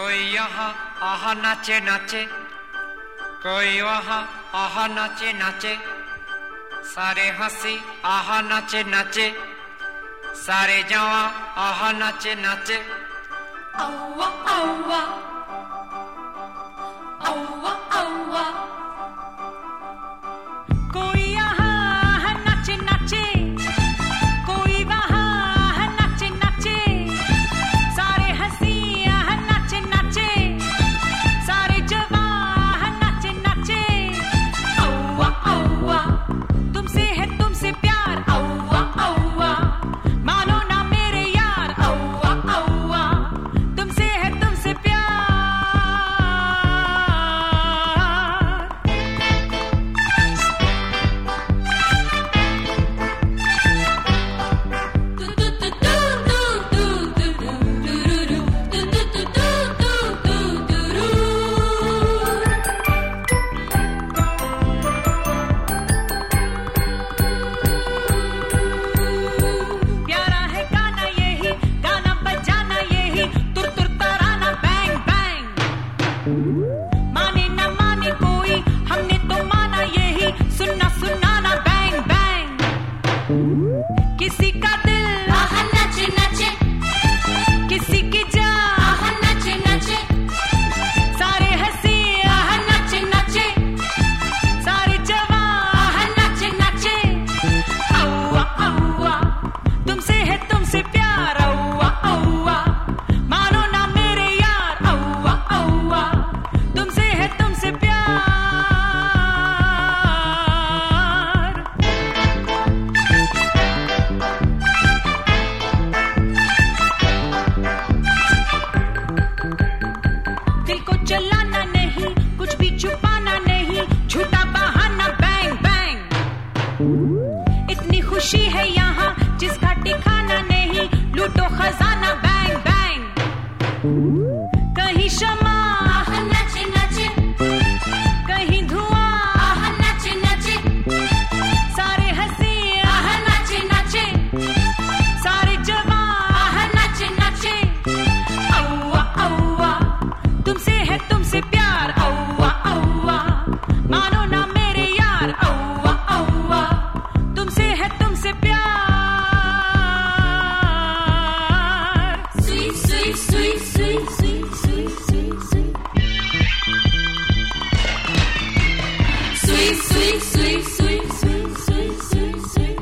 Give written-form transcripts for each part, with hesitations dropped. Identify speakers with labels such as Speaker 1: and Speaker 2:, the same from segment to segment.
Speaker 1: कोई यहाँ आहा नाचे नाचे, कोई वहाँ आहा नाचे नाचे, सारे हंसी आहा नाचे नाचे, सारे जवां आहा नाचे नाचे।
Speaker 2: औवा औवा औवा औवा, कोई यहाँ नाचे नाचे, कोई वहाँ नाचे नाचे, सारे हंसी यहाँ नाचे नाचे, सारे जवां नाचे नाचे। औवा औवा, तुमसे है तुमसे प्यार, औवा औवा, मानो ना मेरे यार, औवा औवा, तुमसे है तुमसे प्यार। प्यारा है गाना यही, गाना बजाना यही, तुर तुर तराना बैंग बैंग। माने न माने कोई, हमने तो माना यही, सुनना सुनाना बैंग बैंग। किसी का दिल आहा नाचे नाचे, किसी की जान आहा नाचे नाचे, सारे हंसी आहा नाचे नाचे, सारे जवां आहा नाचे नाचे। औवा औवा, तुमसे है तुमसे प्यार, औवा औवा, मानो ना मेरे यार, औवा औवा, तुमसे है तुमसे प्यार। दिल को जलाना नहीं, कुछ भी छुपाना नहीं, झूठा बहाना बैंग बैंग। इतनी खुशी है यहाँ जिसका ठिकाना नहीं, लूटो खजाना बैंग बैंग। कहीं शमा आहा नाचे नाचे, कहीं धुआं आहा नाचे नाचे, सारे हंसी आहा नाचे नाचे, सारे जवां आहा नाचे नाचे। औवा औवा, तुमसे है तुमसे प्यार, औवा औवा, मानो ना मेरे यार, औवा औवा, तुमसे है तुमसे प्यार। Sweet sweet sweet sweet sweet sweet sweet sweet, sweet sweet sweet sweet sweet sweet sweet sweet.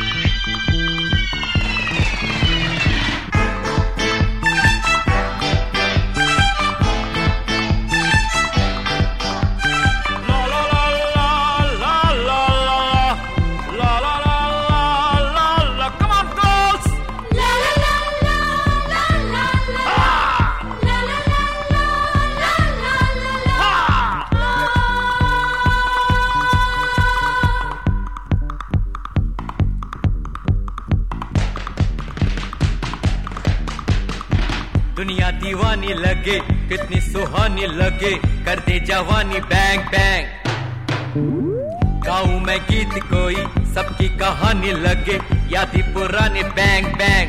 Speaker 1: La la la la la la la la la la la la. Come on, girls!
Speaker 2: La la la la la la la, la la la la la la la la.
Speaker 1: दुनिया दीवानी लगे, कितनी सुहानी लगे, कर दे जवानी bang bang. गाऊं मैं गीत कोई, सबकी कहानी लगे, यादी पुरानी बैंग बैंग।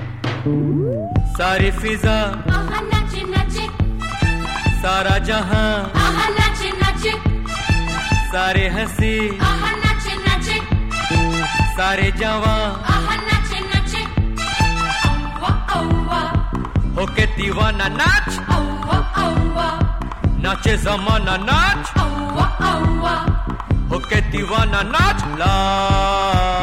Speaker 1: सारी फिजा
Speaker 2: आहा नाचे नाचे,
Speaker 1: सारा जहां,
Speaker 2: आहा नाचे नाचे,
Speaker 1: सारे हंसी
Speaker 2: आहा नाचे नाचे,
Speaker 1: सारे जवां,
Speaker 2: आहा नाचे नाचे। औवा औवा
Speaker 1: होके दीवाना नाच,
Speaker 2: औवा औवा,
Speaker 1: नाचे जमाना नाच,
Speaker 2: औवा औवा,
Speaker 1: होके दीवाना नाच। ला